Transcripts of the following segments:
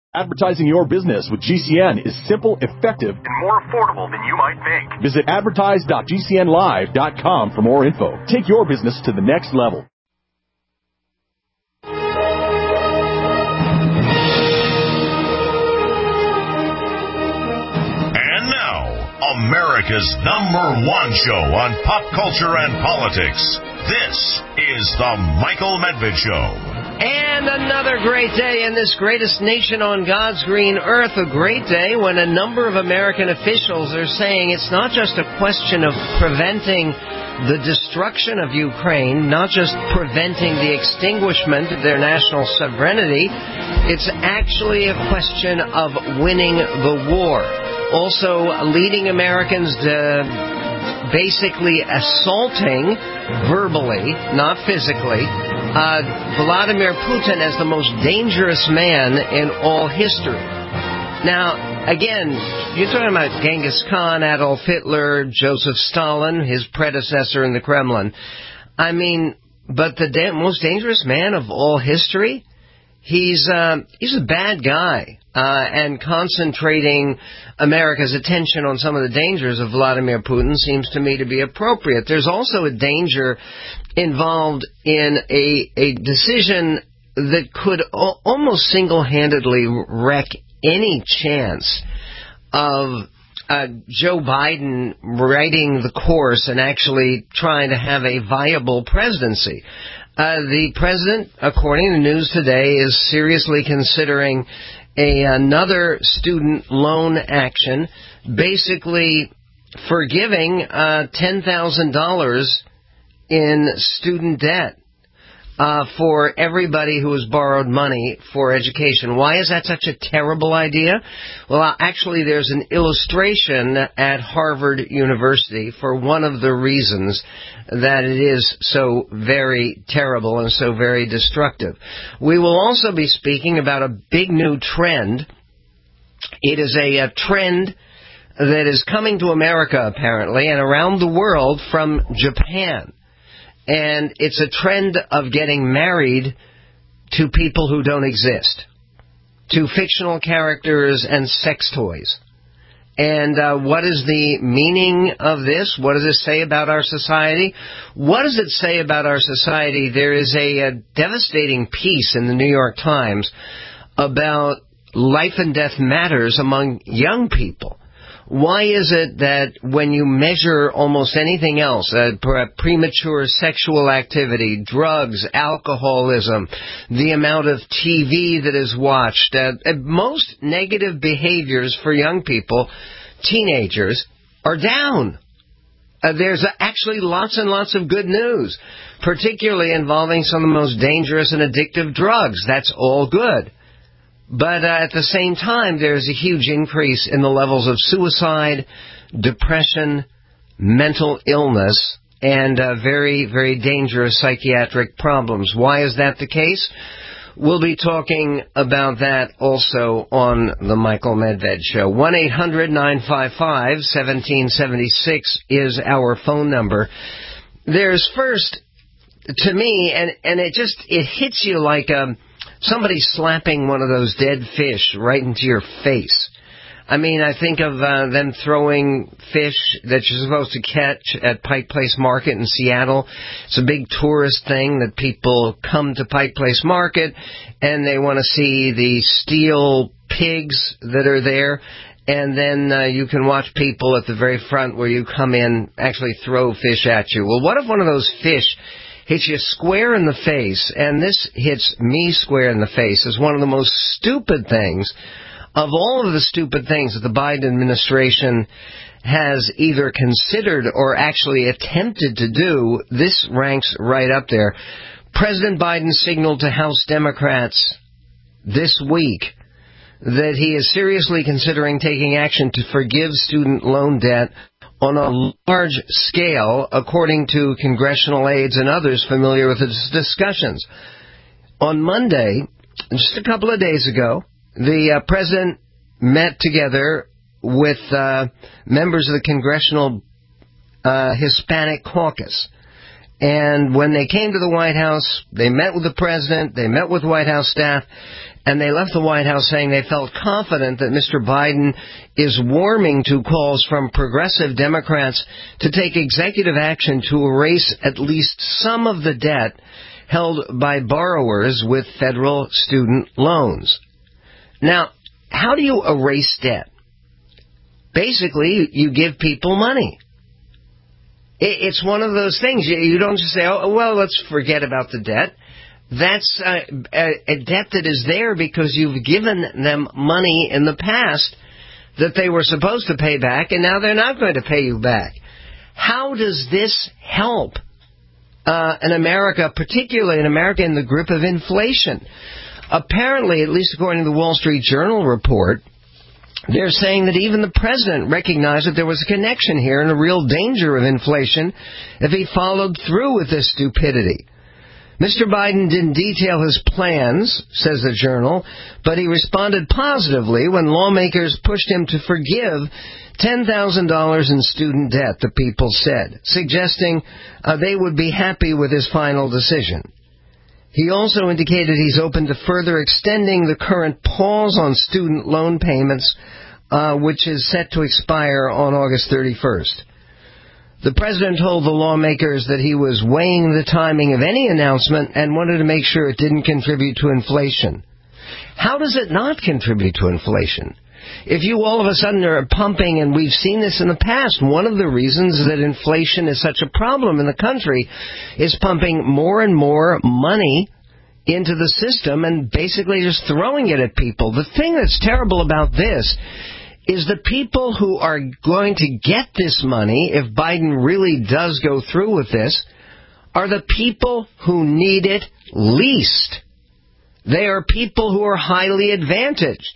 Advertising your business with GCN is simple, effective, and more affordable than you might think. Visit advertise.gcnlive.com for more info. Take your business to the next level. And now, America's #1 show on pop culture and politics. This is The Michael Medved Show. And another great day in this greatest nation on God's green earth. A great day when a number of American officials are saying it's not just a question of preventing the destruction of Ukraine, not just preventing the extinguishment of their national sovereignty. It's actually a question of winning the war. Also leading Americans to basically assaulting verbally, not physically, Vladimir Putin as the most dangerous man in all history. Now, again, you're talking about Genghis Khan, Adolf Hitler, Joseph Stalin, his predecessor in the Kremlin. I mean, but the most dangerous man of all history? He's a bad guy, and concentrating America's attention on some of the dangers of Vladimir Putin seems to me to be appropriate. There's also a danger involved in a decision that could almost single-handedly wreck any chance of Joe Biden writing the course and actually trying to have a viable presidency. The president, according to news today, is seriously considering another student loan action, basically forgiving $10,000 in student debt for everybody who has borrowed money for education. Why is that such a terrible idea? Well, actually, there's an illustration at Harvard University for one of the reasons that it is so very terrible and so very destructive. We will also be speaking about a big new trend. It is a trend that is coming to America, apparently, and around the world from Japan. And it's a trend of getting married to people who don't exist, to fictional characters and sex toys. And what is the meaning of this? What does it say about our society? What does it say about our society? There is a devastating piece in the New York Times about life and death matters among young people. Why is it that when you measure almost anything else, premature sexual activity, drugs, alcoholism, the amount of TV that is watched, most negative behaviors for young people, teenagers, are down? There's actually lots and lots of good news, particularly involving some of the most dangerous and addictive drugs. That's all good. But at the same time, there's a huge increase in the levels of suicide, depression, mental illness, and very, very dangerous psychiatric problems. Why is that the case? We'll be talking about that also on The Michael Medved Show. 1-800-955-1776 is our phone number. There's first, to me, and it hits you like somebody slapping one of those dead fish right into your face. I mean, I think of them throwing fish that you're supposed to catch at Pike Place Market in Seattle. It's a big tourist thing that people come to Pike Place Market, and they want to see the steel pigs that are there. And then you can watch people at the very front where you come in actually throw fish at you. Well, what if one of those fish hits you square in the face, and this hits me square in the face, is one of the most stupid things of all of the stupid things that the Biden administration has either considered or actually attempted to do. This ranks right up there. President Biden signaled to House Democrats this week that he is seriously considering taking action to forgive student loan debt on a large scale, according to congressional aides and others familiar with his discussions. On Monday, just a couple of days ago, the president met together with members of the Congressional Hispanic Caucus. And when they came to the White House, they met with the president, they met with White House staff, and they left the White House saying they felt confident that Mr. Biden is warming to calls from progressive Democrats to take executive action to erase at least some of the debt held by borrowers with federal student loans. Now, how do you erase debt? Basically, you give people money. It's one of those things. You don't just say, oh, well, let's forget about the debt. That's a debt that is there because you've given them money in the past that they were supposed to pay back, and now they're not going to pay you back. How does this help in America, particularly in America, in the grip of inflation? Apparently, at least according to the Wall Street Journal report, they're saying that even the president recognized that there was a connection here and a real danger of inflation if he followed through with this stupidity. Mr. Biden didn't detail his plans, says the Journal, but he responded positively when lawmakers pushed him to forgive $10,000 in student debt, the People said, suggesting they would be happy with his final decision. He also indicated he's open to further extending the current pause on student loan payments, which is set to expire on August 31st. The president told the lawmakers that he was weighing the timing of any announcement and wanted to make sure it didn't contribute to inflation. How does it not contribute to inflation? If you all of a sudden are pumping, and we've seen this in the past, one of the reasons that inflation is such a problem in the country is pumping more and more money into the system and basically just throwing it at people. The thing that's terrible about this is the people who are going to get this money, if Biden really does go through with this, are the people who need it least. They are people who are highly advantaged.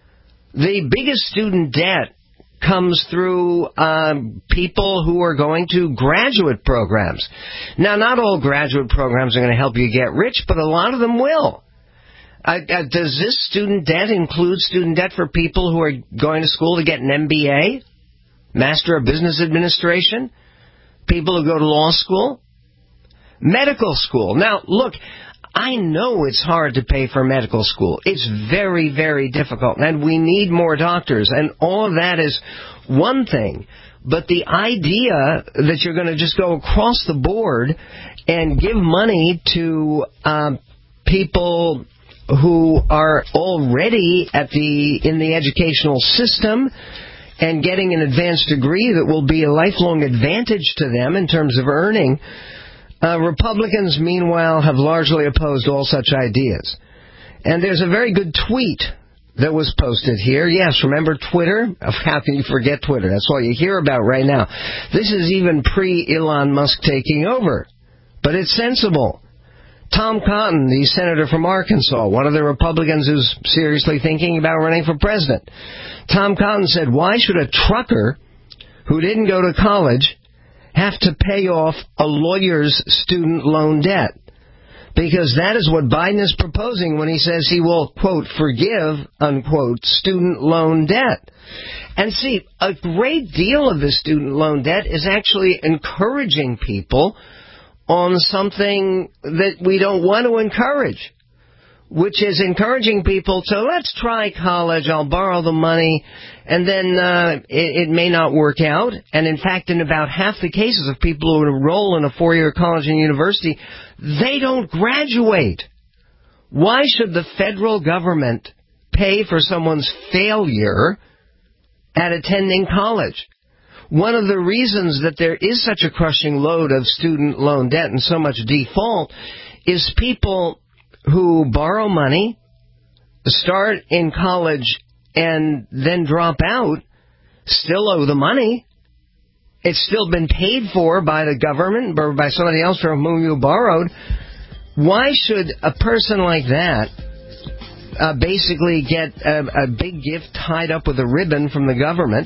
The biggest student debt comes through people who are going to graduate programs. Now, not all graduate programs are going to help you get rich, but a lot of them will. Does this student debt include student debt for people who are going to school to get an MBA, Master of Business Administration, people who go to law school, medical school? Now, look, I know it's hard to pay for medical school. It's very, very difficult, and we need more doctors, and all of that is one thing. But the idea that you're going to just go across the board and give money to people who are already in the educational system and getting an advanced degree that will be a lifelong advantage to them in terms of earning, Republicans, meanwhile, have largely opposed all such ideas. And there's a very good tweet that was posted here. Yes, remember Twitter? How can you forget Twitter? That's all you hear about right now. This is even pre-Elon Musk taking over. But it's sensible. Tom Cotton, the senator from Arkansas, one of the Republicans who's seriously thinking about running for president. Tom Cotton said, why should a trucker who didn't go to college have to pay off a lawyer's student loan debt? Because that is what Biden is proposing when he says he will, quote, forgive, unquote, student loan debt. And see, a great deal of the student loan debt is actually encouraging people on something that we don't want to encourage, which is encouraging people to, let's try college, I'll borrow the money, and then it may not work out. And in fact, in about half the cases of people who enroll in a four-year college and university, they don't graduate. Why should the federal government pay for someone's failure at attending college? One of the reasons that there is such a crushing load of student loan debt and so much default is people who borrow money, start in college, and then drop out, still owe the money. It's still been paid for by the government or by somebody else from whom you borrowed. Why should a person like that basically get a big gift tied up with a ribbon from the government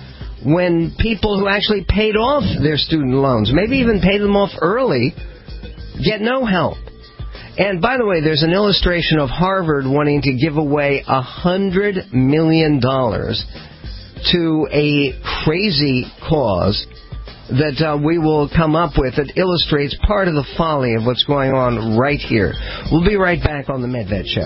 when people who actually paid off their student loans, maybe even paid them off early, get no help? And by the way, there's an illustration of Harvard wanting to give away $100 million to a crazy cause that we will come up with that illustrates part of the folly of what's going on right here. We'll be right back on the Medved Show.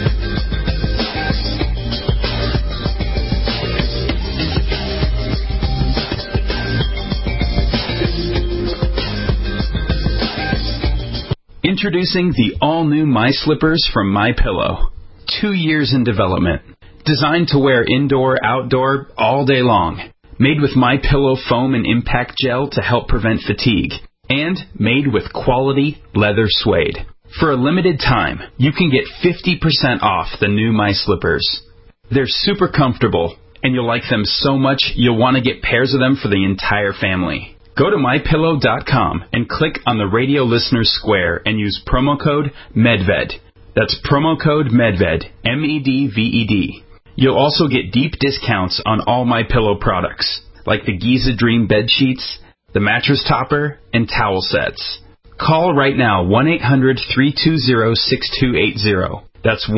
Introducing the all-new My Slippers from MyPillow. 2 years in development. Designed to wear indoor, outdoor, all day long. Made with MyPillow foam and impact gel to help prevent fatigue. And made with quality leather suede. For a limited time, you can get 50% off the new My Slippers. They're super comfortable, and you'll like them so much you'll want to get pairs of them for the entire family. Go to MyPillow.com and click on the radio listeners square and use promo code MEDVED. That's promo code MEDVED, MEDVED. You'll also get deep discounts on all MyPillow products, like the Giza Dream bed sheets, the mattress topper, and towel sets. Call right now, 1-800-320-6280. That's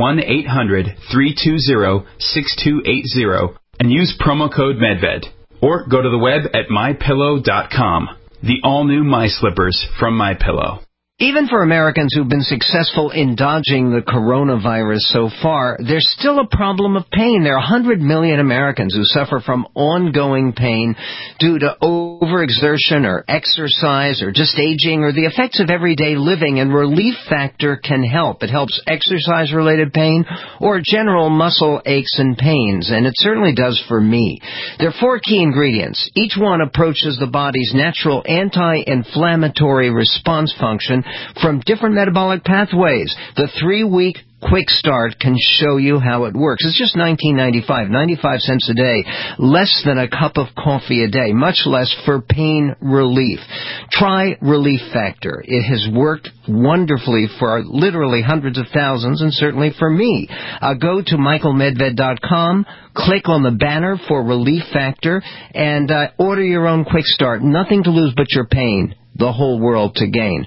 1-800-320-6280, and use promo code MEDVED. Or go to the web at MyPillow.com. The all-new My Slippers from MyPillow. Even for Americans who've been successful in dodging the coronavirus so far, there's still a problem of pain. There are 100 million Americans who suffer from ongoing pain due to overexertion or exercise or just aging or the effects of everyday living, and Relief Factor can help. It helps exercise-related pain or general muscle aches and pains, and it certainly does for me. There are 4 key ingredients. Each one approaches the body's natural anti-inflammatory response function from different metabolic pathways. The 3-week Quick Start can show you how it works. It's just $19.95, 95 cents a day, less than a cup of coffee a day, much less for pain relief. Try Relief Factor. It has worked wonderfully for literally hundreds of thousands, and certainly for me. Go to michaelmedved.com, click on the banner for Relief Factor, and order your own Quick Start. Nothing to lose but your pain, the whole world to gain.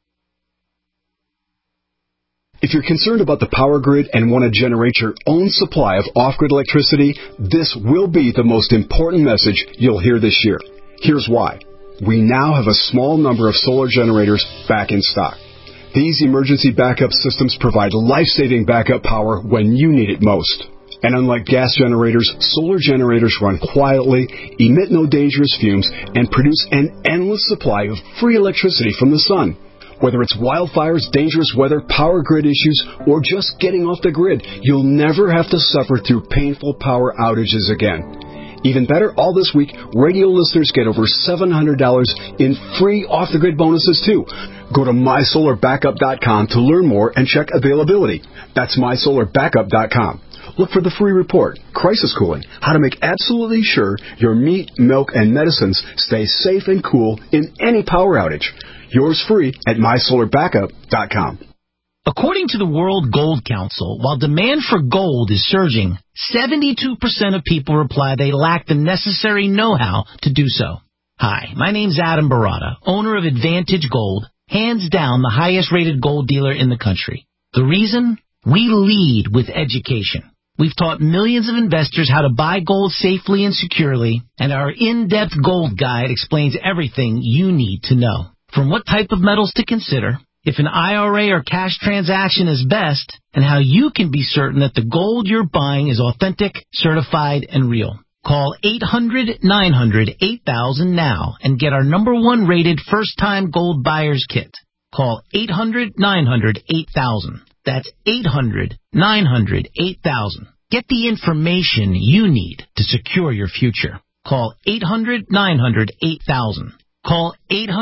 If you're concerned about the power grid and want to generate your own supply of off-grid electricity, this will be the most important message you'll hear this year. Here's why. We now have a small number of solar generators back in stock. These emergency backup systems provide life-saving backup power when you need it most. And unlike gas generators, solar generators run quietly, emit no dangerous fumes, and produce an endless supply of free electricity from the sun. Whether it's wildfires, dangerous weather, power grid issues, or just getting off the grid, you'll never have to suffer through painful power outages again. Even better, all this week, radio listeners get over $700 in free off-the-grid bonuses, too. Go to MySolarBackup.com to learn more and check availability. That's MySolarBackup.com. Look for the free report, Crisis Cooling, how to make absolutely sure your meat, milk, and medicines stay safe and cool in any power outage. Yours free at MySolarBackup.com. According to the World Gold Council, while demand for gold is surging, 72% of people reply they lack the necessary know-how to do so. Hi, my name's Adam Barata, owner of Advantage Gold, hands down the highest-rated gold dealer in the country. The reason? We lead with education. We've taught millions of investors how to buy gold safely and securely, and our in-depth gold guide explains everything you need to know. From what type of metals to consider, if an IRA or cash transaction is best, and how you can be certain that the gold you're buying is authentic, certified, and real. Call 800-900-8000 now and get our #1 rated first-time gold buyer's kit. Call 800-900-8000. That's 800-900-8000. Get the information you need to secure your future. Call 800-900-8000. Call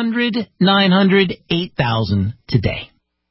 800-900-8000 today.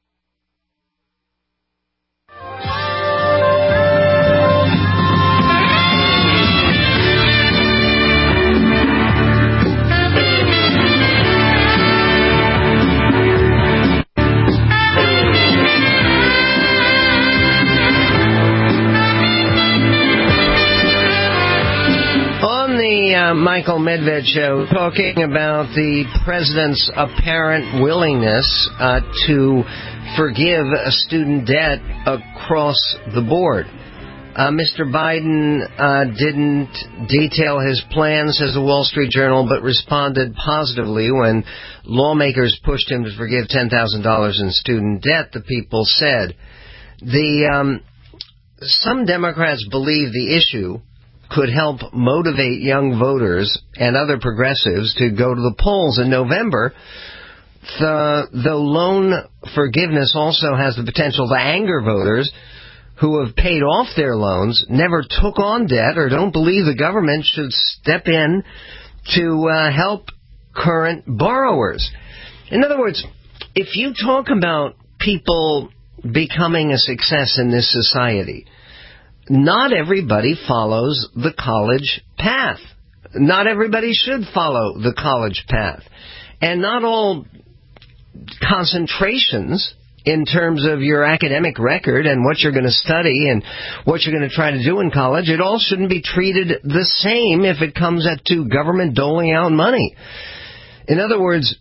Michael Medved Show, talking about the president's apparent willingness to forgive a student debt across the board. Mr. Biden didn't detail his plans, says the Wall Street Journal, but responded positively when lawmakers pushed him to forgive $10,000 in student debt, the People said. Some Democrats believe the issue could help motivate young voters and other progressives to go to the polls in November. Though loan forgiveness also has the potential to anger voters who have paid off their loans, never took on debt, or don't believe the government should step in to help current borrowers. In other words, if you talk about people becoming a success in this society, not everybody follows the college path. Not everybody should follow the college path. And not all concentrations in terms of your academic record and what you're going to study and what you're going to try to do in college, it all shouldn't be treated the same if it comes to government doling out money. In other words,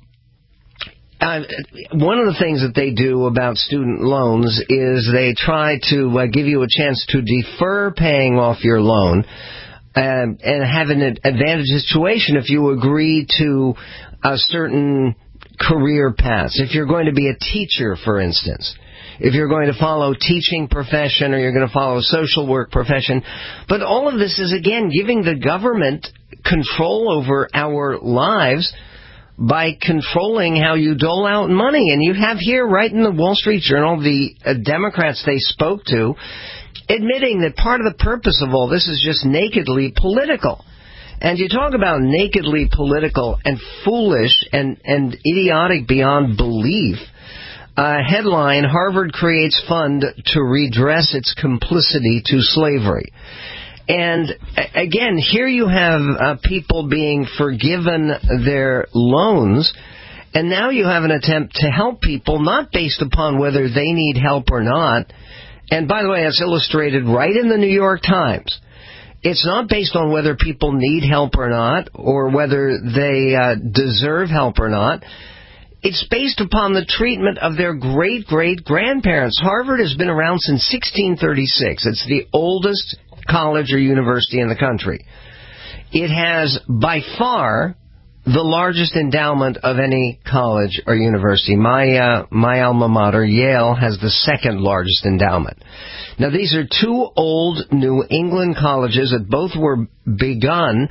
one of the things that they do about student loans is they try to give you a chance to defer paying off your loan and have an advantageous situation if you agree to a certain career paths. If you're going to be a teacher, for instance, if you're going to follow teaching profession or you're going to follow a social work profession. But all of this is, again, giving the government control over our lives by controlling how you dole out money. And you have here, right in the Wall Street Journal, the Democrats they spoke to admitting that part of the purpose of all this is just nakedly political. And you talk about nakedly political and foolish and idiotic beyond belief. Headline, Harvard creates fund to redress its complicity to slavery. And again, here you have people being forgiven their loans, and now you have an attempt to help people not based upon whether they need help or not. And by the way, that's illustrated right in the New York Times. It's not based on whether people need help or not, or whether they deserve help or not. It's based upon the treatment of their great-great-grandparents. Harvard has been around since 1636. It's the oldest college or university in the country. It has, by far, the largest endowment of any college or university. My alma mater, Yale, has the second largest endowment. Now, these are two old New England colleges that both were begun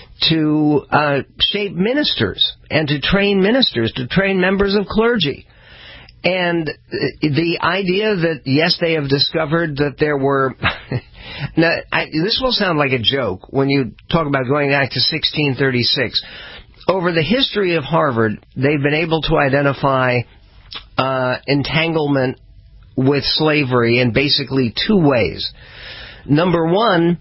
to shape ministers and to train ministers, to train members of clergy. And the idea that, yes, they have discovered that there were... Now, this will sound like a joke when you talk about going back to 1636. Over the history of Harvard, they've been able to identify entanglement with slavery in basically two ways. Number one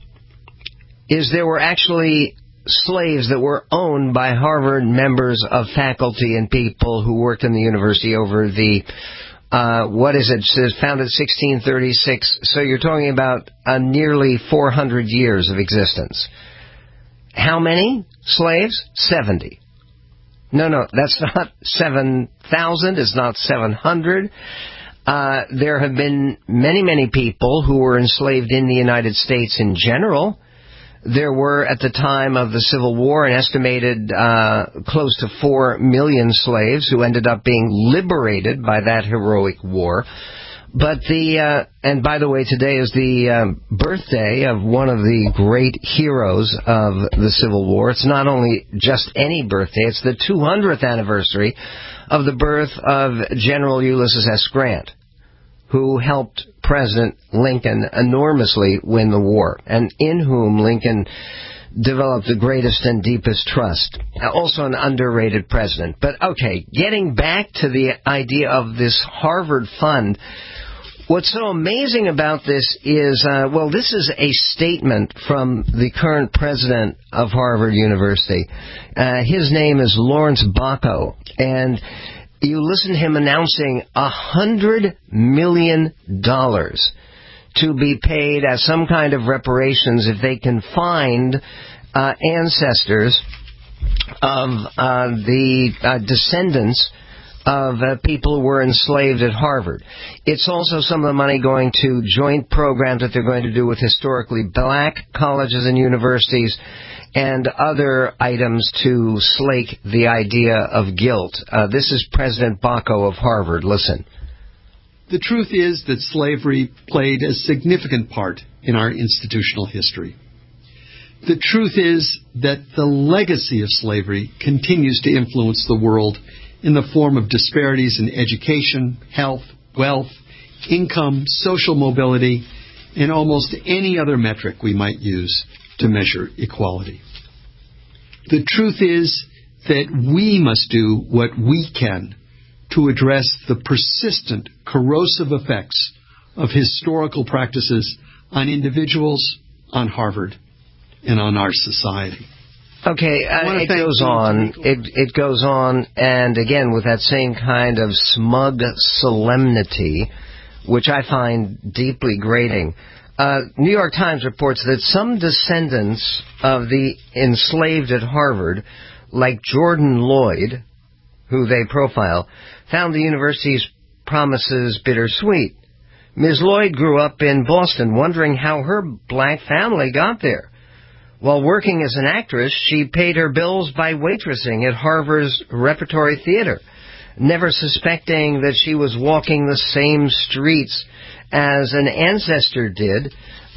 is there were actually slaves that were owned by Harvard members of faculty and people who worked in the university over the, it says founded 1636. So you're talking about nearly 400 years of existence. How many slaves? 70. No, that's not 7,000. It's not 700. There have been many people who were enslaved in the United States in general. There were, at the time of the Civil War, an estimated close to 4 million slaves who ended up being liberated by that heroic war. But and by the way, today is the birthday of one of the great heroes of the Civil War. It's not only just any birthday, it's the 200th anniversary of the birth of General Ulysses S. Grant, who helped President Lincoln enormously win the war, and in whom Lincoln developed the greatest and deepest trust. Also an underrated president. But okay, getting back to the idea of this Harvard fund, what's so amazing about this is, this is a statement from the current president of Harvard University. His name is Lawrence Bacco, and you listen to him announcing $100 million to be paid as some kind of reparations if they can find ancestors of the descendants of people who were enslaved at Harvard. It's also some of the money going to joint programs that they're going to do with historically black colleges and universities and other items to slake the idea of guilt. This is President Baco of Harvard. Listen. The truth is that slavery played a significant part in our institutional history. The truth is that the legacy of slavery continues to influence the world in the form of disparities in education, health, wealth, income, social mobility, and almost any other metric we might use to measure equality. The truth is that we must do what we can to address the persistent corrosive effects of historical practices on individuals, on Harvard, and on our society. Okay, it goes on. It goes on, and again, with that same kind of smug solemnity, which I find deeply grating. New York Times reports that some descendants of the enslaved at Harvard, like Jordan Lloyd, who they profile, found the university's promises bittersweet. Ms. Lloyd grew up in Boston, wondering how her black family got there. While working as an actress, she paid her bills by waitressing at Harvard's Repertory Theater, never suspecting that she was walking the same streets as an ancestor did,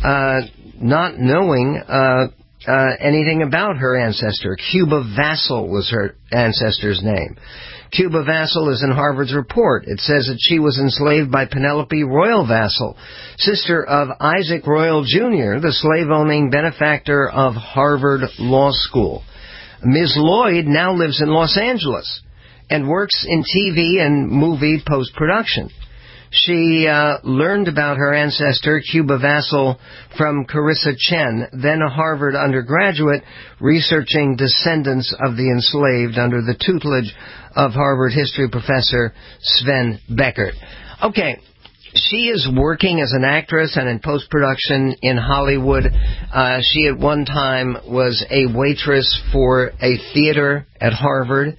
not knowing anything about her ancestor. Cuba Vassell was her ancestor's name. Cuba Vassell is in Harvard's report. It says that she was enslaved by Penelope Royal Vassell, sister of Isaac Royal Jr., the slave-owning benefactor of Harvard Law School. Ms. Lloyd now lives in Los Angeles and works in TV and movie post-production. She learned about her ancestor, Cuba Vassell, from Carissa Chen, then a Harvard undergraduate, researching descendants of the enslaved under the tutelage of Harvard history professor Sven Beckert. Okay, she is working as an actress and in post-production in Hollywood. She at one time was a waitress for a theater at Harvard.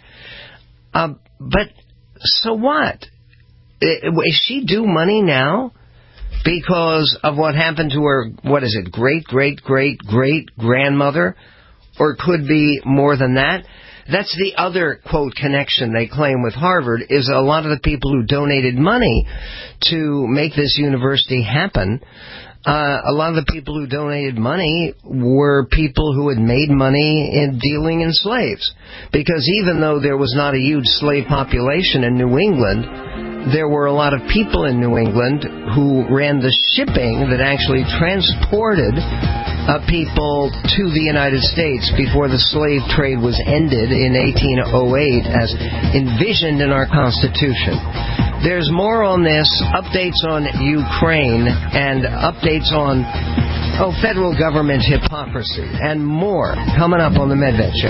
But so what? Is she due money now because of what happened to her, great-great-great-great-great-grandmother? Or could be more than that? That's the other, quote, connection they claim with Harvard, is a lot of the people who donated money to make this university happen. A lot of the people who donated money were people who had made money in dealing in slaves. Because even though there was not a huge slave population in New England, there were a lot of people in New England who ran the shipping that actually transported people to the United States before the slave trade was ended in 1808 as envisioned in our Constitution. There's more on this, updates on Ukraine, and updates on federal government hypocrisy, and more coming up on the Medved Show.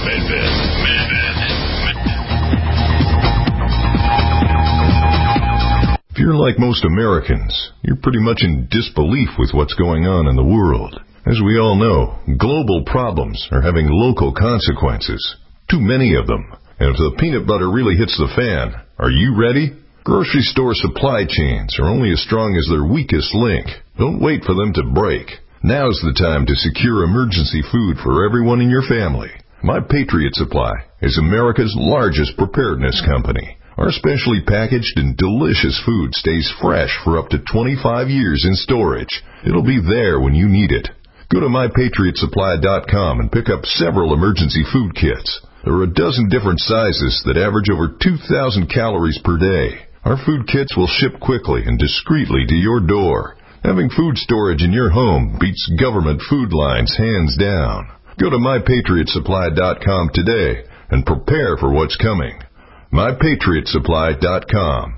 If you're like most Americans, you're pretty much in disbelief with what's going on in the world. As we all know, global problems are having local consequences. Too many of them. And if the peanut butter really hits the fan, are you ready? Grocery store supply chains are only as strong as their weakest link. Don't wait for them to break. Now's the time to secure emergency food for everyone in your family. My Patriot Supply is America's largest preparedness company. Our specially packaged and delicious food stays fresh for up to 25 years in storage. It'll be there when you need it. Go to MyPatriotSupply.com and pick up several emergency food kits. There are a dozen different sizes that average over 2,000 calories per day. Our food kits will ship quickly and discreetly to your door. Having food storage in your home beats government food lines hands down. Go to MyPatriotSupply.com today and prepare for what's coming. MyPatriotSupply.com.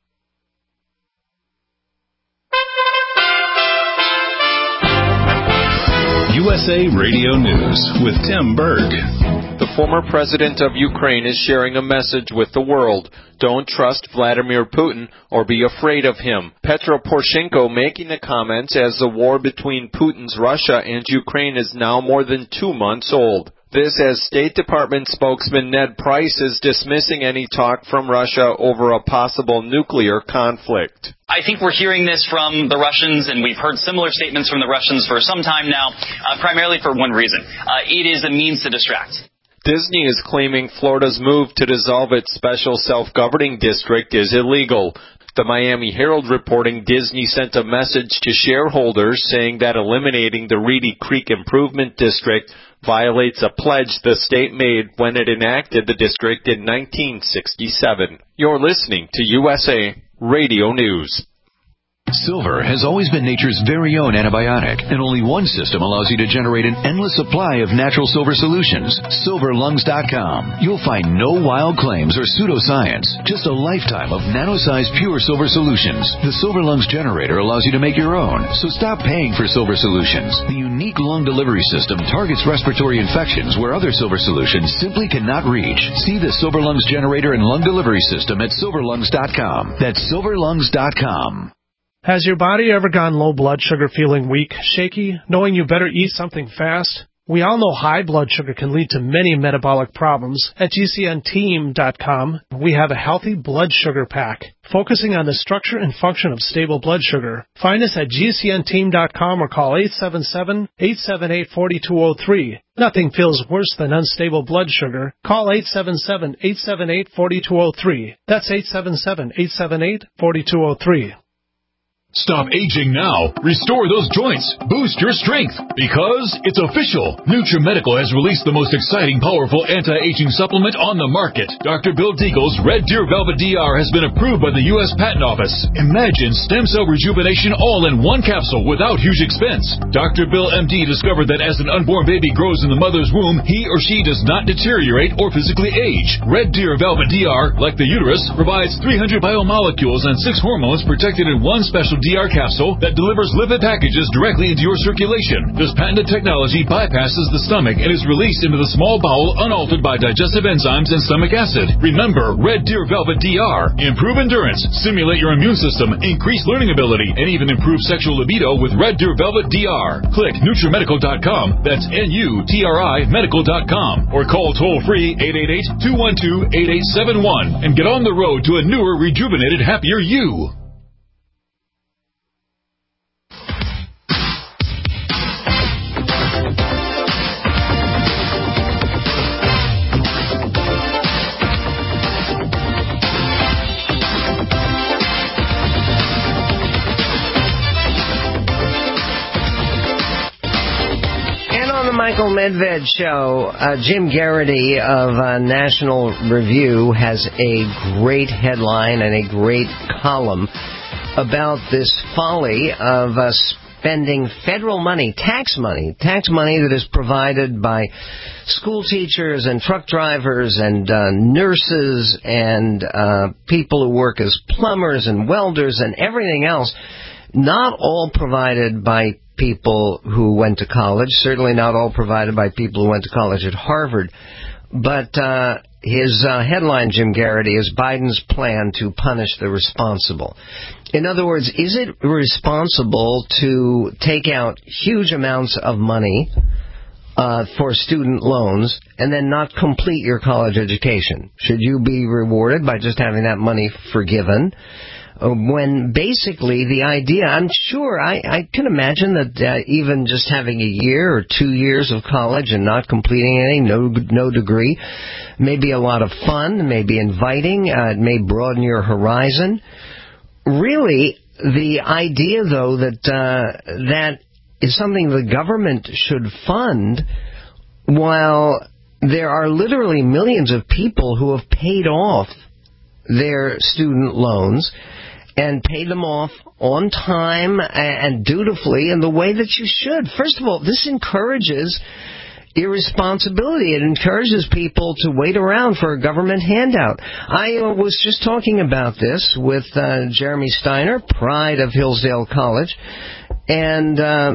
USA Radio News with Tim Berg. The former president of Ukraine is sharing a message with the world. Don't trust Vladimir Putin or be afraid of him. Petro Poroshenko making the comments as the war between Putin's Russia and Ukraine is now more than 2 months old. This as State Department spokesman Ned Price is dismissing any talk from Russia over a possible nuclear conflict. I think we're hearing this from the Russians, and we've heard similar statements from the Russians for some time now, primarily for one reason. It is a means to distract. Disney is claiming Florida's move to dissolve its special self-governing district is illegal. The Miami Herald reporting Disney sent a message to shareholders saying that eliminating the Reedy Creek Improvement District violates a pledge the state made when it enacted the district in 1967. You're listening to USA Radio News. Silver has always been nature's very own antibiotic, and only one system allows you to generate an endless supply of natural silver solutions. SilverLungs.com. You'll find no wild claims or pseudoscience, just a lifetime of nano-sized pure silver solutions. The Silver Lungs generator allows you to make your own, so stop paying for silver solutions. The unique lung delivery system targets respiratory infections where other silver solutions simply cannot reach. See the Silver Lungs generator and lung delivery system at SilverLungs.com. That's SilverLungs.com. Has your body ever gone low blood sugar, feeling weak, shaky, knowing you better eat something fast? We all know high blood sugar can lead to many metabolic problems. At GCNteam.com, we have a healthy blood sugar pack, focusing on the structure and function of stable blood sugar. Find us at GCNteam.com or call 877-878-4203. Nothing feels worse than unstable blood sugar. Call 877-878-4203. That's 877-878-4203. Stop aging now. Restore those joints. Boost your strength. Because it's official. NutriMedical has released the most exciting, powerful anti-aging supplement on the market. Dr. Bill Deagle's Red Deer Velvet DR has been approved by the U.S. Patent Office. Imagine stem cell rejuvenation all in one capsule without huge expense. Dr. Bill MD discovered that as an unborn baby grows in the mother's womb, he or she does not deteriorate or physically age. Red Deer Velvet DR, like the uterus, provides 300 biomolecules and 6 hormones protected in one special DR capsule that delivers lipid packages directly into your circulation. This patented technology bypasses the stomach and is released into the small bowel unaltered by digestive enzymes and stomach acid. Remember, Red Deer Velvet DR. Improve endurance, stimulate your immune system, increase learning ability, and even improve sexual libido with Red Deer Velvet DR. Click NutriMedical.com, that's NUTRI Medical.com, or call toll-free 888-212-8871 and get on the road to a newer, rejuvenated, happier you. Michael Medved Show. Jim Garrity of National Review has a great headline and a great column about this folly of spending federal money, tax money that is provided by school teachers and truck drivers and nurses and people who work as plumbers and welders and everything else, not all provided by people who went to college, certainly not all provided by people who went to college at Harvard. But his headline, Jim Garrity, is Biden's plan to punish the responsible. In other words, is it responsible to take out huge amounts of money for student loans and then not complete your college education? Should you be rewarded by just having that money forgiven? When basically the idea, I'm sure, I can imagine that even just having a year or 2 years of college and not completing anything, no degree, may be a lot of fun, may be inviting, it may broaden your horizon. Really, the idea, though, that that is something the government should fund, while there are literally millions of people who have paid off their student loans and pay them off on time and dutifully in the way that you should. First of all, this encourages irresponsibility. It encourages people to wait around for a government handout. I was just talking about this with Jeremy Steiner, pride of Hillsdale College, and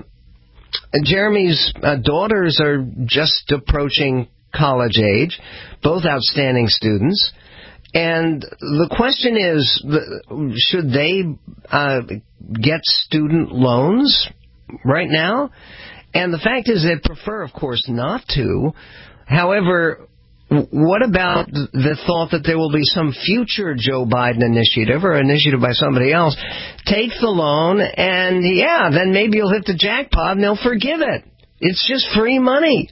Jeremy's daughters are just approaching college age, both outstanding students. And the question is, should they get student loans right now? And the fact is they prefer, of course, not to. However, what about the thought that there will be some future Joe Biden initiative or initiative by somebody else? Take the loan and, then maybe you'll hit the jackpot and they'll forgive it. It's just free money.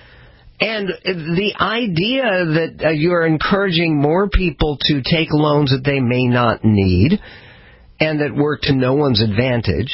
And the idea that you're encouraging more people to take loans that they may not need and that work to no one's advantage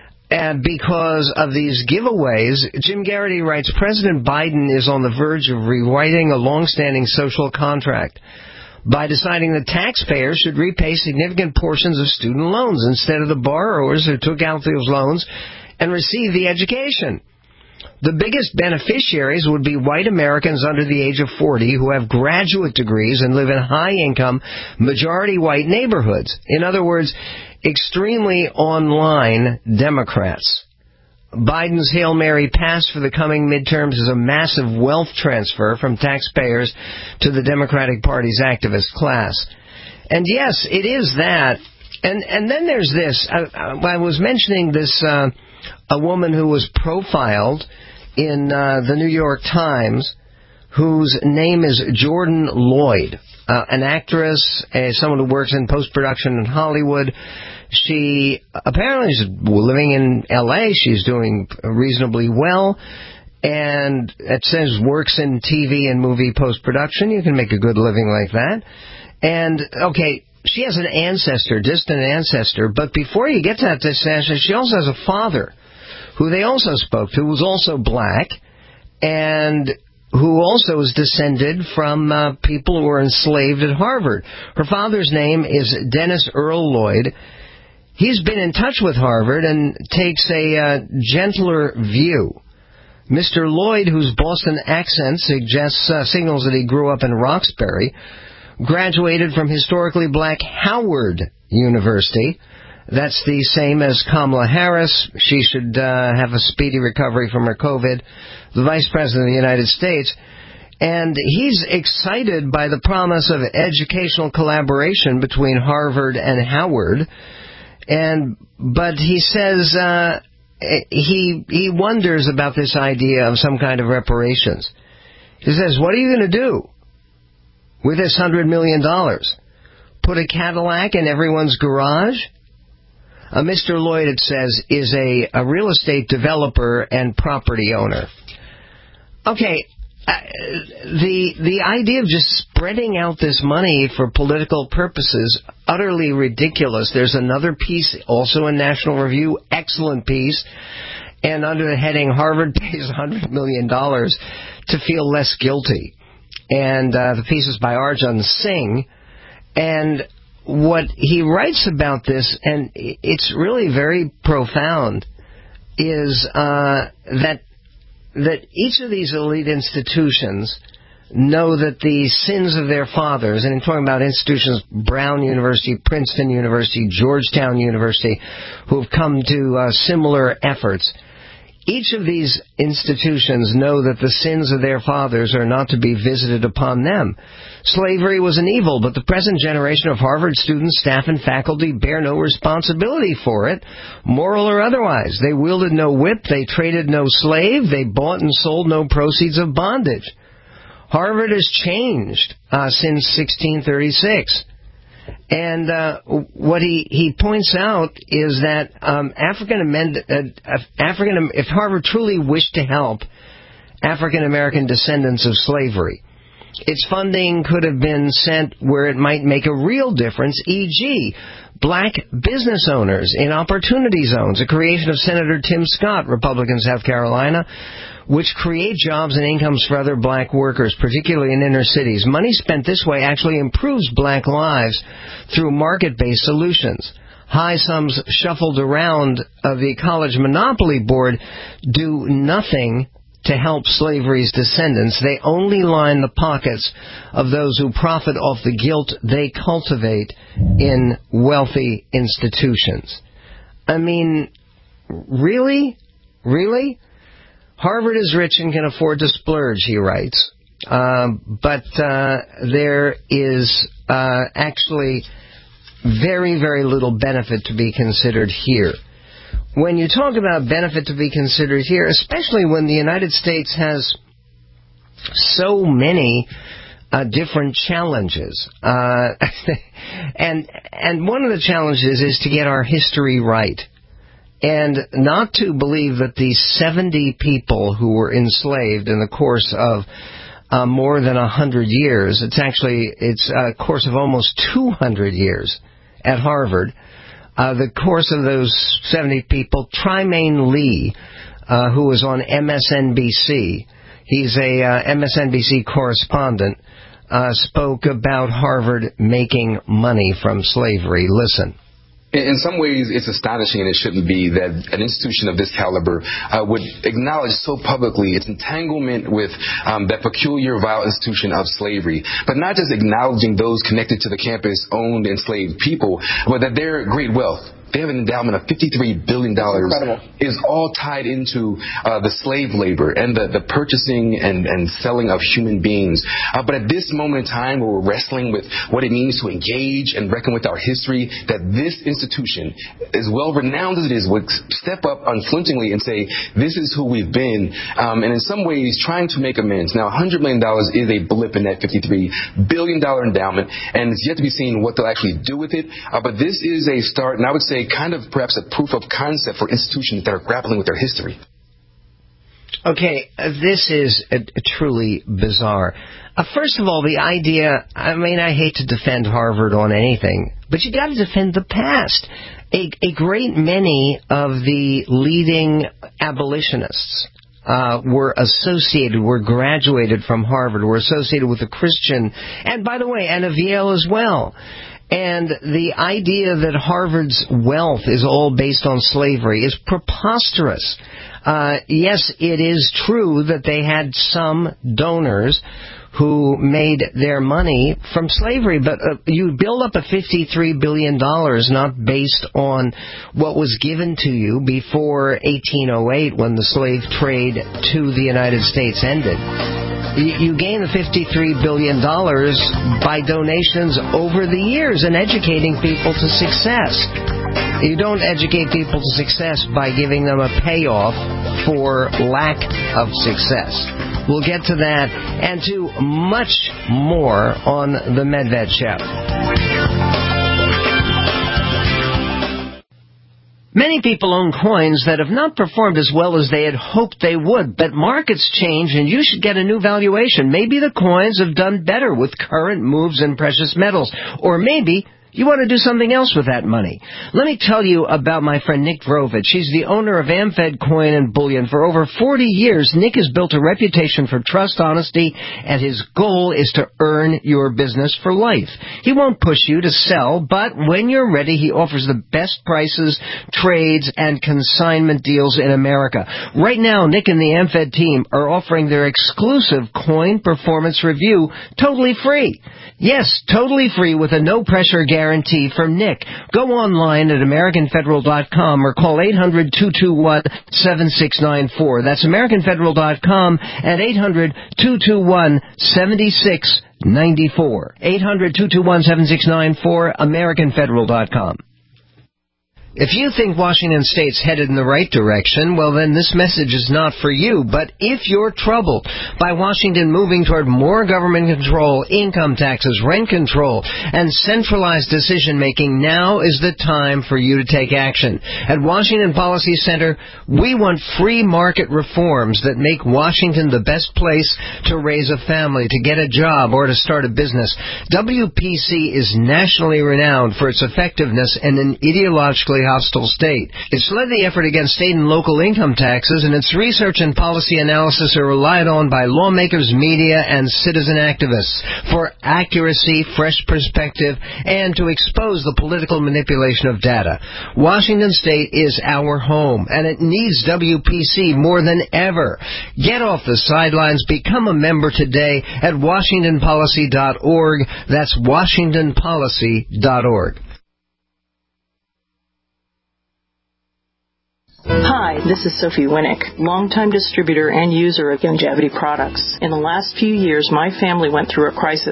because of these giveaways, Jim Garrity writes, President Biden is on the verge of rewriting a long-standing social contract by deciding that taxpayers should repay significant portions of student loans instead of the borrowers who took out those loans and received the education. The biggest beneficiaries would be white Americans under the age of 40 who have graduate degrees and live in high-income, majority-white neighborhoods. In other words, extremely online Democrats. Biden's Hail Mary pass for the coming midterms is a massive wealth transfer from taxpayers to the Democratic Party's activist class. And yes, it is that. And then there's this. I was mentioning this, a woman who was profiled in the New York Times whose name is Jordan Lloyd, an actress, someone who works in post-production in Hollywood. She apparently is living in L.A. She's doing reasonably well. And it says works in TV and movie post-production. You can make a good living like that. And, okay, she has an ancestor, distant ancestor. But before you get to that ancestor, she also has a father who they also spoke to, who was also black, and who also is descended from people who were enslaved at Harvard. Her father's name is Dennis Earl Lloyd. He's been in touch with Harvard and takes a gentler view. Mr. Lloyd, whose Boston accent signals that he grew up in Roxbury, graduated from historically black Howard University. That's the same as Kamala Harris. She should have a speedy recovery from her COVID, the Vice President of the United States. And he's excited by the promise of educational collaboration between Harvard and Howard. But he says he wonders about this idea of some kind of reparations. He says, what are you going to do with this $100 million? Put a Cadillac in everyone's garage? Mr. Lloyd, it says, is a real estate developer and property owner. Okay, the idea of just spreading out this money for political purposes, utterly ridiculous. There's another piece, also in National Review, excellent piece, and under the heading, Harvard pays $100 million to feel less guilty. And the piece is by Arjun Singh, and what he writes about this, and it's really very profound, is that each of these elite institutions know that the sins of their fathers, and I'm talking about institutions, Brown University, Princeton University, Georgetown University, who have come to similar efforts. Each of these institutions know that the sins of their fathers are not to be visited upon them. Slavery was an evil, but the present generation of Harvard students, staff, and faculty bear no responsibility for it, moral or otherwise. They wielded no whip, they traded no slave, they bought and sold no proceeds of bondage. Harvard has changed since 1636. And what he points out is that if Harvard truly wished to help African American descendants of slavery, its funding could have been sent where it might make a real difference, e.g., black business owners in opportunity zones, a creation of Senator Tim Scott, Republican, South Carolina, which create jobs and incomes for other black workers, particularly in inner cities. Money spent this way actually improves black lives through market-based solutions. High sums shuffled around of the college monopoly board do nothing to help slavery's descendants. They only line the pockets of those who profit off the guilt they cultivate in wealthy institutions. I mean, really? Really? Harvard is rich and can afford to splurge, he writes. But there is actually very, very little benefit to be considered here. when you talk about benefit to be considered here, especially when the United States has so many different challenges, and one of the challenges is to get our history right, and not to believe that these 70 people who were enslaved in the course of more than 100 years, it's a course of almost 200 years at Harvard. The course of those 70 people, Trymaine Lee, who was on MSNBC, he's a MSNBC correspondent, spoke about Harvard making money from slavery. Listen. In some ways, it's astonishing, and it shouldn't be, that an institution of this caliber would acknowledge so publicly its entanglement with that peculiar, vile institution of slavery. But not just acknowledging those connected to the campus-owned enslaved people, but that their great wealth, they have an endowment of $53 billion, is all tied into the slave labor and the purchasing and selling of human beings. But at this moment in time, where we're wrestling with what it means to engage and reckon with our history, that this institution, as well renowned as it is, would step up unflinchingly and say, this is who we've been, and in some ways trying to make amends. Now, $100 million is a blip in that $53 billion endowment, and it's yet to be seen what they'll actually do with it. But this is a start, and I would say kind of perhaps a proof of concept for institutions that are grappling with their history. Okay, this is truly bizarre. First of all, the idea, I hate to defend Harvard on anything, but you got to defend the past. A great many of the leading abolitionists were graduated from Harvard, were associated with a Christian, and by the way, and of Yale as well. And the idea that Harvard's wealth is all based on slavery is preposterous. Yes, it is true that they had some donors who made their money from slavery, but you build up a $53 billion not based on what was given to you before 1808 when the slave trade to the United States ended. You gain the $53 billion by donations over the years and educating people to success. You don't educate people to success by giving them a payoff for lack of success. We'll get to that and to much more on the Medved Show. Many people own coins that have not performed as well as they had hoped they would, but markets change and you should get a new valuation. Maybe the coins have done better with current moves in precious metals, or maybe you want to do something else with that money. Let me tell you about my friend Nick Vrovich. He's the owner of AmFed Coin and Bullion. For over 40 years, Nick has built a reputation for trust, honesty, and his goal is to earn your business for life. He won't push you to sell, but when you're ready, he offers the best prices, trades, and consignment deals in America. Right now, Nick and the AmFed team are offering their exclusive coin performance review totally free. Yes, totally free with a no-pressure guarantee from Nick. Go online at AmericanFederal.com or call 800-221-7694. That's AmericanFederal.com at 800-221-7694. 800-221-7694, AmericanFederal.com. If you think Washington State's headed in the right direction, well then this message is not for you. But if you're troubled by Washington moving toward more government control, income taxes, rent control, and centralized decision-making, now is the time for you to take action. At Washington Policy Center, we want free market reforms that make Washington the best place to raise a family, to get a job, or to start a business. WPC is nationally renowned for its effectiveness in an ideologically hostile state. It's led the effort against state and local income taxes, and its research and policy analysis are relied on by lawmakers, media, and citizen activists for accuracy, fresh perspective, and to expose the political manipulation of data. Washington State is our home, and it needs WPC more than ever. Get off the sidelines. Become a member today at WashingtonPolicy.org. That's WashingtonPolicy.org. Hi, this is Sophie Winnick, longtime distributor and user of Youngevity products. In the last few years, my family went through a crisis.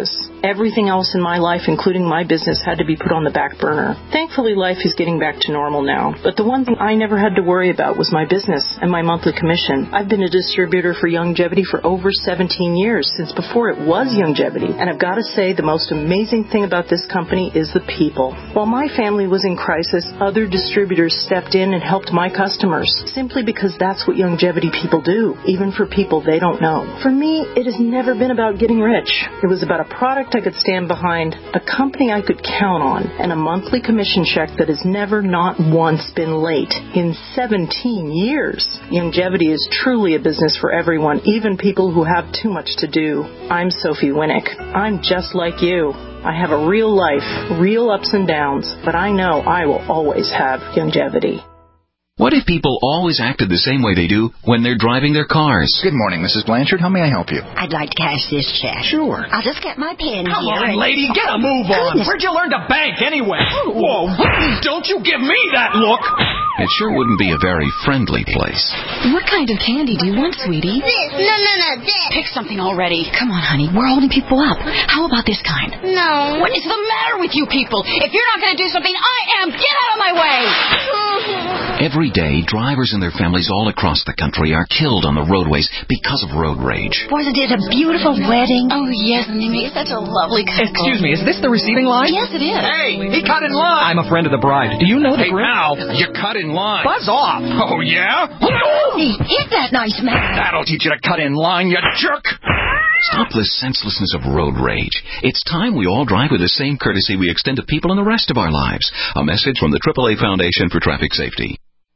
Everything else in my life, including my business, had to be put on the back burner. Thankfully, life is getting back to normal now. But the one thing I never had to worry about was my business and my monthly commission. I've been a distributor for Youngevity for over 17 years, since before it was Youngevity. And I've got to say, the most amazing thing about this company is the people. While my family was in crisis, other distributors stepped in and helped my customers, simply because that's what Youngevity people do, even for people they don't know. For me, it has never been about getting rich. It was about a product I could stand behind, a company I could count on, and a monthly commission check that has never not once been late in 17 years. Youngevity is truly a business for everyone, even people who have too much to do. I'm Sophie Winnick. I'm just like you. I have a real life, real ups and downs, but I know I will always have Youngevity. What if people always acted the same way they do when they're driving their cars? Good morning, Mrs. Blanchard. How may I help you? I'd like to cash this check. Sure. I'll just get my pen Come here. on, lady, get a move on. Where'd you learn to bank anyway? Whoa, don't you give me that look. It sure wouldn't be a very friendly place. What kind of candy do you want, sweetie? This. No, this. Pick something already. Come on, honey. We're holding people up. How about this kind? No. What is the matter with you people? If you're not going to do something, I am. Get out of my way. Every day, drivers and their families all across the country are killed on the roadways because of road rage. Wasn't it a beautiful wedding? Oh, yes, and they made such a lovely couple. Excuse me, is this the receiving line? Yes, it is. Hey, he cut in line. I'm a friend of the bride. Do you know the groom? Now, you cut in line. Buzz off. Oh, yeah? Hey, hit that nice man. That'll teach you to cut in line, you jerk. Stop the senselessness of road rage. It's time we all drive with the same courtesy we extend to people in the rest of our lives. A message from the AAA Foundation for Traffic Safety.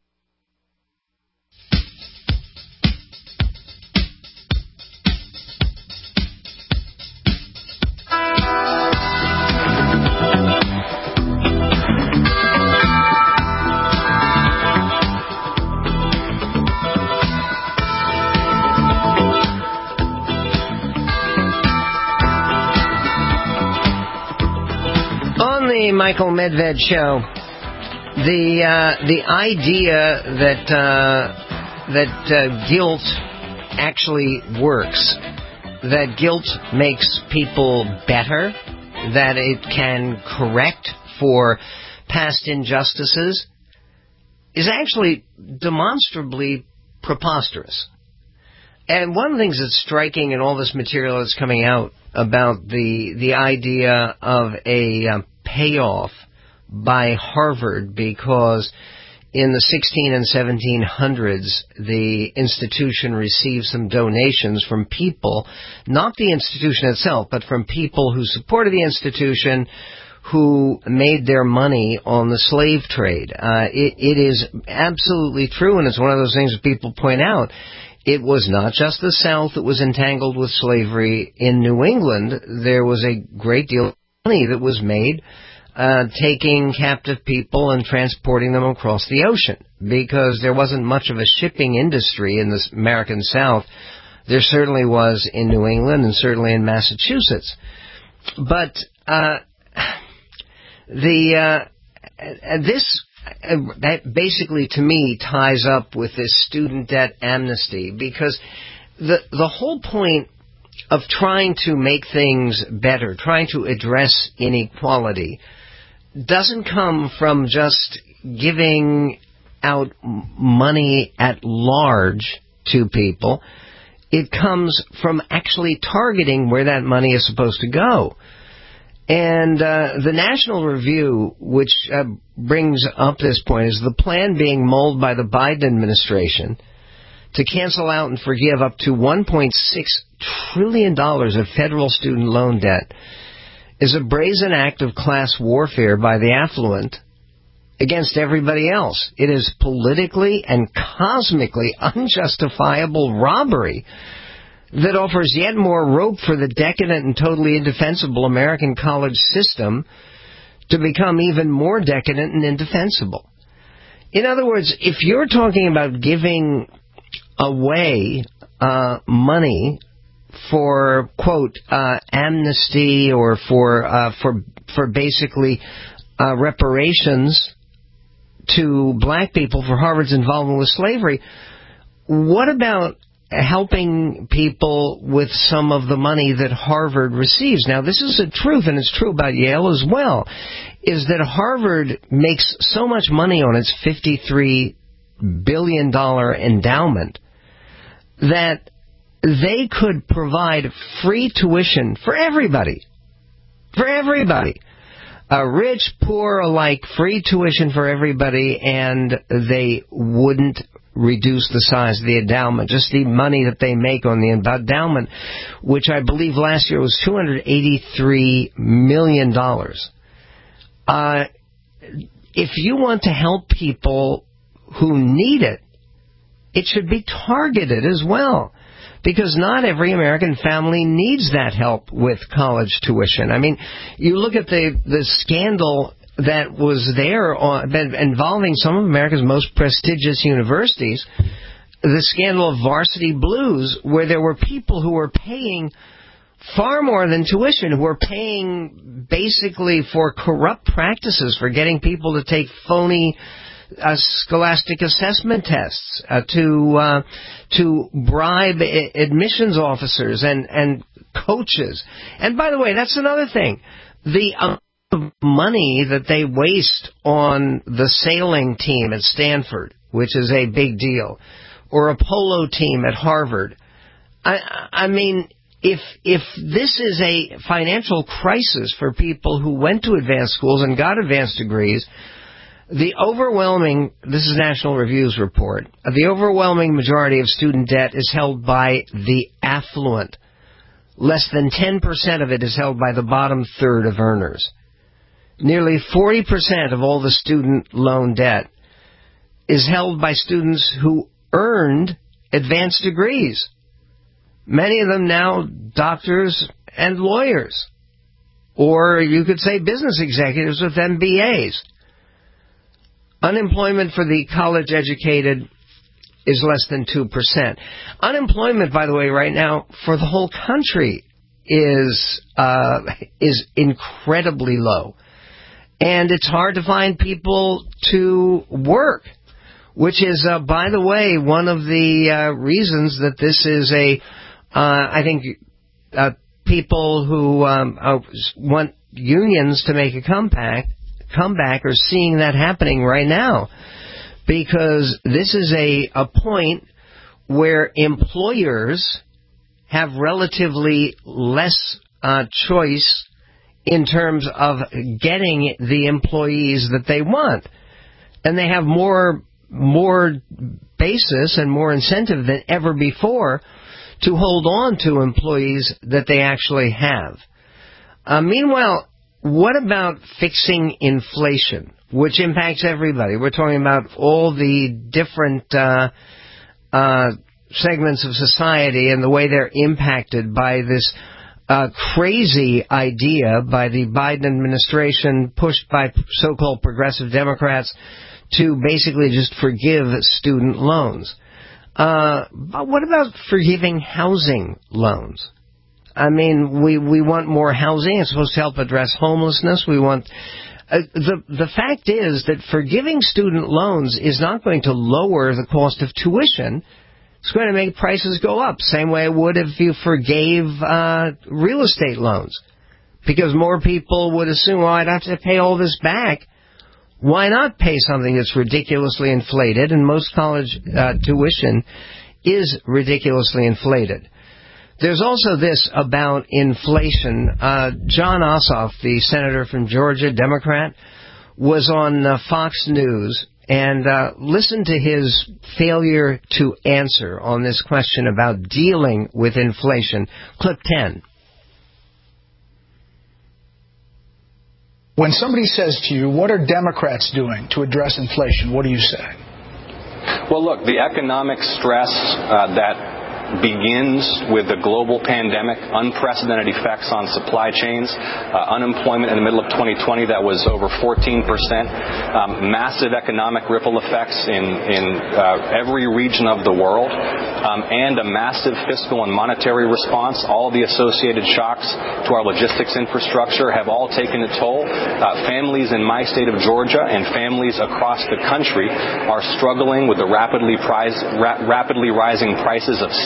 Michael Medved Show. The idea that guilt actually works, that guilt makes people better, that it can correct for past injustices, is actually demonstrably preposterous. And one of the things that's striking in all this material that's coming out about the idea of a payoff by Harvard, because in the 16 and 1700s, the institution received some donations from people, not the institution itself, but from people who supported the institution, who made their money on the slave trade. It is absolutely true, and it's one of those things that people point out. It was not just the South that was entangled with slavery. In New England, there was a great deal of money that was made taking captive people and transporting them across the ocean, because there wasn't much of a shipping industry in the American South. There certainly was in New England and certainly in Massachusetts. But that basically, to me, ties up with this student debt amnesty, because the whole point of trying to make things better, trying to address inequality, doesn't come from just giving out money at large to people. It comes from actually targeting where that money is supposed to go. And the National Review, which brings up this point, is the plan being mulled by the Biden administration to cancel out and forgive up to $1.6 trillion of federal student loan debt is a brazen act of class warfare by the affluent against everybody else. It is politically and cosmically unjustifiable robbery that offers yet more rope for the decadent and totally indefensible American college system to become even more decadent and indefensible. In other words, if you're talking about giving away money for, quote, amnesty, or for basically reparations to black people for Harvard's involvement with slavery, what about helping people with some of the money that Harvard receives. Now, this is the truth, and it's true about Yale as well, is that Harvard makes so much money on its $53 billion endowment that they could provide free tuition for everybody. For everybody. Rich, poor alike, free tuition for everybody, and they wouldn't reduce the size of the endowment. Just the money that they make on the endowment, which I believe last year was $283 million. If you want to help people who need it, it should be targeted as well. Because not every American family needs that help with college tuition. I mean, you look at the scandal that was there involving some of America's most prestigious universities, the scandal of Varsity Blues, where there were people who were paying far more than tuition, who were paying basically for corrupt practices, for getting people to take phony scholastic assessment tests, to bribe admissions officers and coaches. And by the way, that's another thing. The amount of money that they waste on the sailing team at Stanford, which is a big deal, or a polo team at Harvard. I mean, if this is a financial crisis for people who went to advanced schools and got advanced degrees, this is National Review's report, the overwhelming majority of student debt is held by the affluent. Less than 10% of it is held by the bottom third of earners. Nearly 40% of all the student loan debt is held by students who earned advanced degrees. Many of them now doctors and lawyers. Or you could say business executives with MBAs. Unemployment for the college-educated is less than 2%. Unemployment, by the way, right now for the whole country is incredibly low. And it's hard to find people to work, which is, by the way, one of the reasons that this is I think people who want unions to make a comeback are seeing that happening right now, because this is a point where employers have relatively less choice in terms of getting the employees that they want, and they have more basis and more incentive than ever before to hold on to employees that they actually have. Meanwhile, what about fixing inflation, which impacts everybody? We're talking about all the different segments of society and the way they're impacted by this crazy idea by the Biden administration, pushed by so-called progressive Democrats, to basically just forgive student loans. But what about forgiving housing loans? I mean, we want more housing. It's supposed to help address homelessness. We want the fact is that forgiving student loans is not going to lower the cost of tuition. It's going to make prices go up, same way it would if you forgave real estate loans, because more people would assume, well, I'd have to pay all this back. Why not pay something that's ridiculously inflated? And most college tuition is ridiculously inflated. There's also this about inflation. John Ossoff, the senator from Georgia, Democrat, was on Fox News, and listen to his failure to answer on this question about dealing with inflation. Clip 10. When somebody says to you, what are Democrats doing to address inflation, what do you say? Well, look, the economic stress that begins with the global pandemic, unprecedented effects on supply chains, unemployment in the middle of 2020 that was over 14%, massive economic ripple effects in every region of the world, and a massive fiscal and monetary response. All the associated shocks to our logistics infrastructure have all taken a toll. Families in my state of Georgia and families across the country are struggling with the rapidly rising prices of staples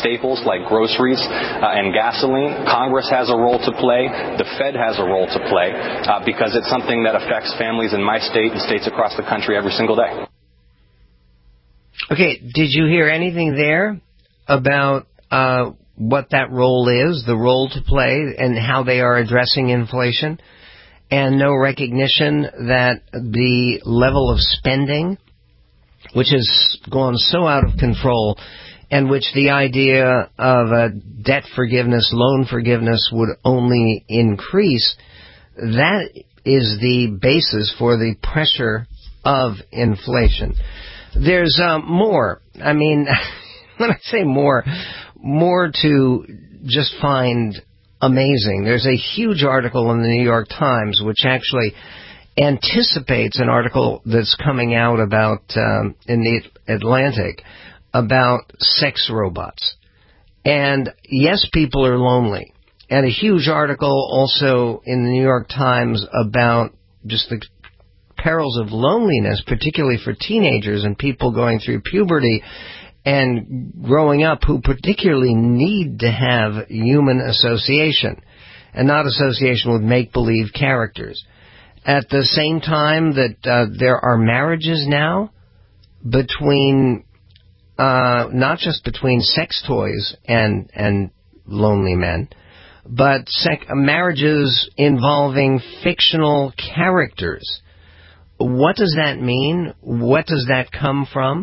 staples like groceries and gasoline. Congress has a role to play. The Fed has a role to play because it's something that affects families in my state and states across the country every single day. Okay, did you hear anything there about what that role is, the role to play, and how they are addressing inflation? And no recognition that the level of spending, which has gone so out of control, and which the idea of debt forgiveness, loan forgiveness would only increase, that is the basis for the pressure of inflation. There's more. I mean, when I say more to just find amazing. There's a huge article in the New York Times which actually anticipates an article that's coming out about in the Atlantic about sex robots. And yes, people are lonely. And a huge article also in the New York Times about just the perils of loneliness, particularly for teenagers and people going through puberty and growing up, who particularly need to have human association and not association with make-believe characters. At the same time that there are marriages now between, not just between sex toys and lonely men, but marriages involving fictional characters. What does that mean? What does that come from?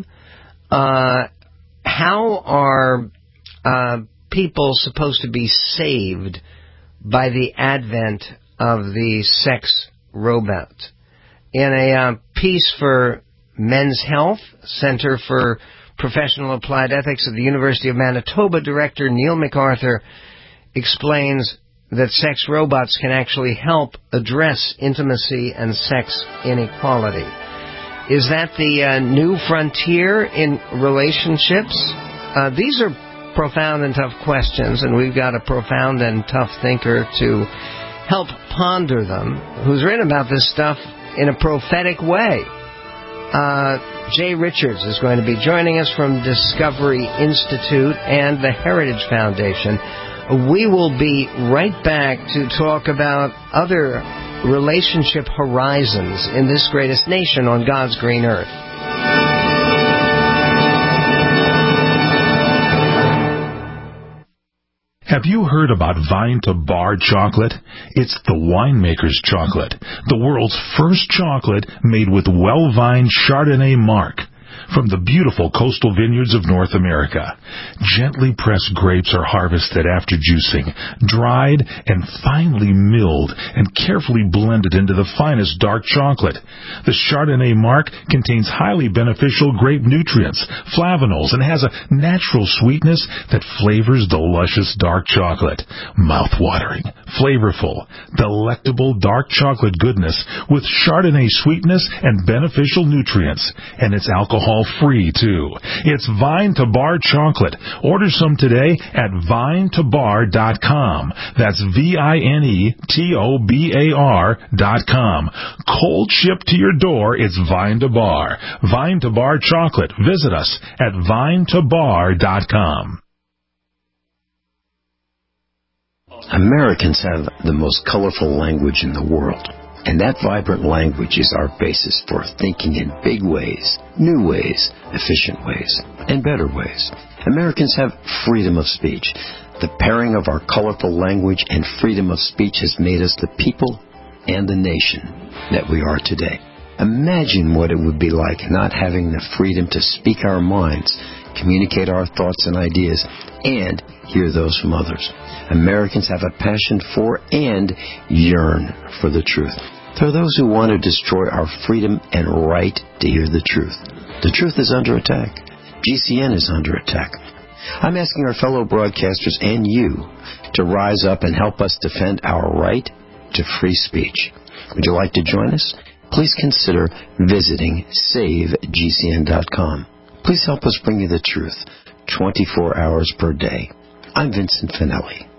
How are people supposed to be saved by the advent of the sex robot? In a piece for Men's Health, Center for Professional Applied Ethics of the University of Manitoba, Director Neil MacArthur explains that sex robots can actually help address intimacy and sex inequality. Is that the new frontier in relationships? These are profound and tough questions, and we've got a profound and tough thinker to help ponder them, who's written about this stuff in a prophetic way. Jay Richards is going to be joining us from Discovery Institute and the Heritage Foundation. We will be right back to talk about other relationship horizons in this greatest nation on God's green earth. Have you heard about Vine to Bar chocolate? It's the winemaker's chocolate, the world's first chocolate made with well-vined Chardonnay marc from the beautiful coastal vineyards of North America. Gently pressed grapes are harvested after juicing, dried and finely milled and carefully blended into the finest dark chocolate. The Chardonnay marc contains highly beneficial grape nutrients, flavanols, and has a natural sweetness that flavors the luscious dark chocolate. Mouth-watering, flavorful, delectable dark chocolate goodness with Chardonnay sweetness and beneficial nutrients. And it's alcohol-free, too. It's Vine to Bar chocolate. Order some today at vinetobar.com. That's VINETOBAR.com. Cold shipped to your door, it's Vine to Bar. Vine to Bar chocolate. Visit us at vinetobar.com. Americans have the most colorful language in the world. And that vibrant language is our basis for thinking in big ways, new ways, efficient ways, and better ways. Americans have freedom of speech. The pairing of our colorful language and freedom of speech has made us the people and the nation that we are today. Imagine what it would be like not having the freedom to speak our minds, communicate our thoughts and ideas, and hear those from others. Americans have a passion for and yearn for the truth. There are those who want to destroy our freedom and right to hear the truth. The truth is under attack. GCN is under attack. I'm asking our fellow broadcasters and you to rise up and help us defend our right to free speech. Would you like to join us? Please consider visiting SaveGCN.com. Please help us bring you the truth 24 hours per day. I'm Vincent Finelli.